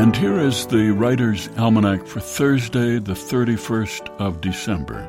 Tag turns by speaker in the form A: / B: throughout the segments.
A: And here is the Writer's Almanac for Thursday, the 31st of December,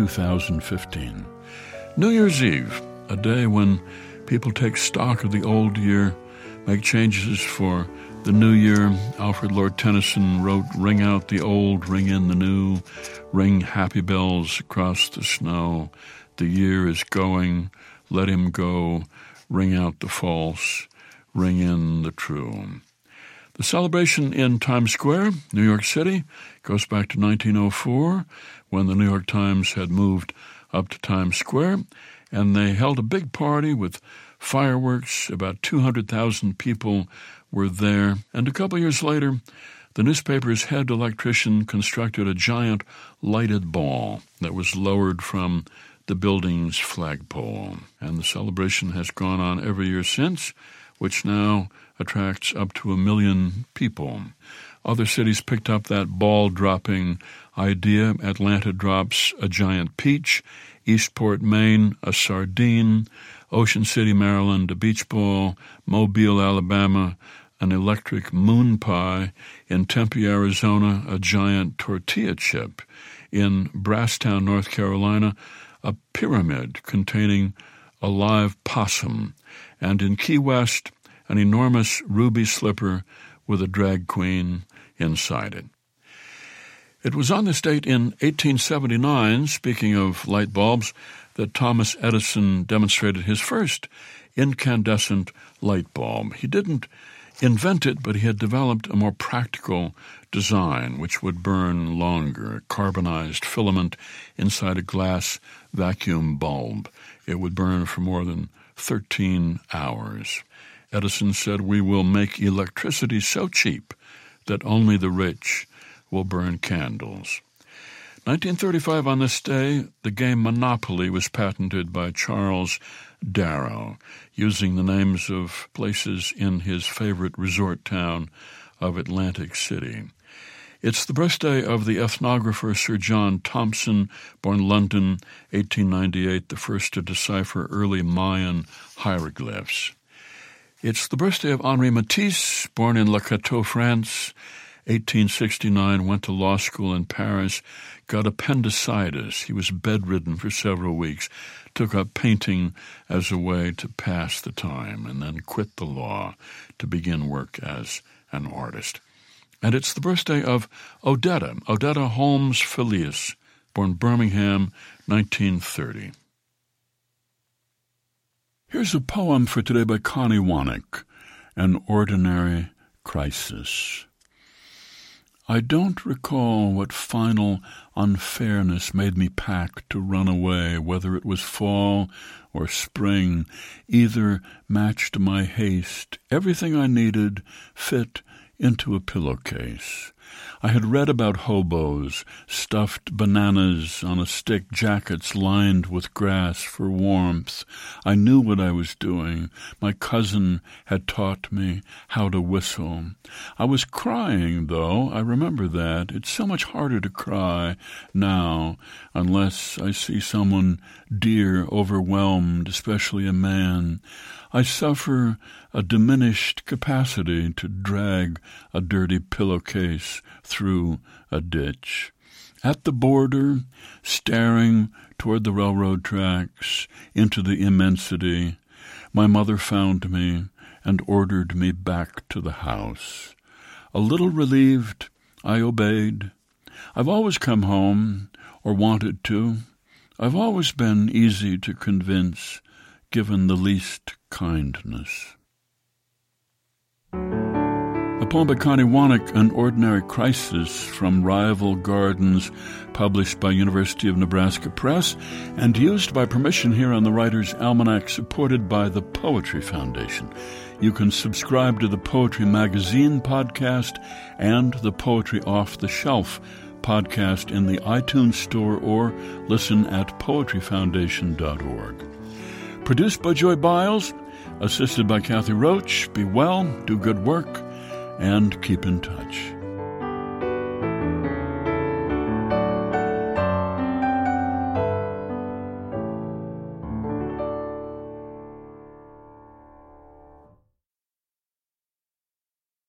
A: 2015. New Year's Eve, a day when people take stock of the old year, make changes for the new year. Alfred Lord Tennyson wrote, "Ring out the old, ring in the new, ring happy bells across the snow. The year is going, let him go, ring out the false, ring in the true." The celebration in Times Square, New York City, goes back to 1904, when the New York Times had moved up to Times Square, and they held a big party with fireworks. About 200,000 people were there. And a couple years later, the newspaper's head electrician constructed a giant lighted ball that was lowered from the building's flagpole. And the celebration has gone on every year since, which now attracts up to 1 million people. Other cities picked up that ball-dropping idea. Atlanta drops a giant peach, Eastport, Maine, a sardine, Ocean City, Maryland, a beach ball, Mobile, Alabama, an electric moon pie, in Tempe, Arizona, a giant tortilla chip, in Brasstown, North Carolina, a pyramid containing a live possum, and in Key West, an enormous ruby slipper with a drag queen inside it. It was on this date in 1879, speaking of light bulbs, that Thomas Edison demonstrated his first incandescent light bulb. He didn't invent it, but he had developed a more practical design which would burn longer, a carbonized filament inside a glass vacuum bulb. It would burn for more than 13 hours. Edison said, "We will make electricity so cheap that only the rich will burn candles." 1935, on this day, the game Monopoly was patented by Charles Darrow, using the names of places in his favorite resort town of Atlantic City. It's the birthday of the ethnographer Sir John Thompson, born London, 1898, the first to decipher early Mayan hieroglyphs. It's the birthday of Henri Matisse, born in Le Cateau, France, 1869, went to law school in Paris, got appendicitis. He was bedridden for several weeks, took up painting as a way to pass the time, and then quit the law to begin work as an artist. And it's the birthday of Odetta Holmes Filius, born Birmingham, 1930. Here's a poem for today by Connie Wannick, An Ordinary Crisis. I don't recall what final unfairness made me pack to run away, whether it was fall or spring. Either matched my haste. Everything I needed fit into a pillowcase. I had read about hobos, stuffed bananas on a stick, jackets lined with grass for warmth. I knew what I was doing. My cousin had taught me how to whistle. I was crying, though. I remember that. It's so much harder to cry now, unless I see someone dear overwhelmed, especially a man. I suffer a diminished capacity to drag a dirty pillowcase through a ditch. At the border, staring toward the railroad tracks, into the immensity, my mother found me and ordered me back to the house. A little relieved, I obeyed. I've always come home, or wanted to. I've always been easy to convince, given the least kindness. A poem by Connie Wannick, An Ordinary Crisis, from Rival Gardens, published by University of Nebraska Press, and used by permission here on the Writer's Almanac, supported by the Poetry Foundation. You can subscribe to the Poetry Magazine podcast and the Poetry Off the Shelf podcast in the iTunes Store, or listen at poetryfoundation.org. Produced by Joy Biles, assisted by Kathy Roach. Be well, do good work, and keep in touch.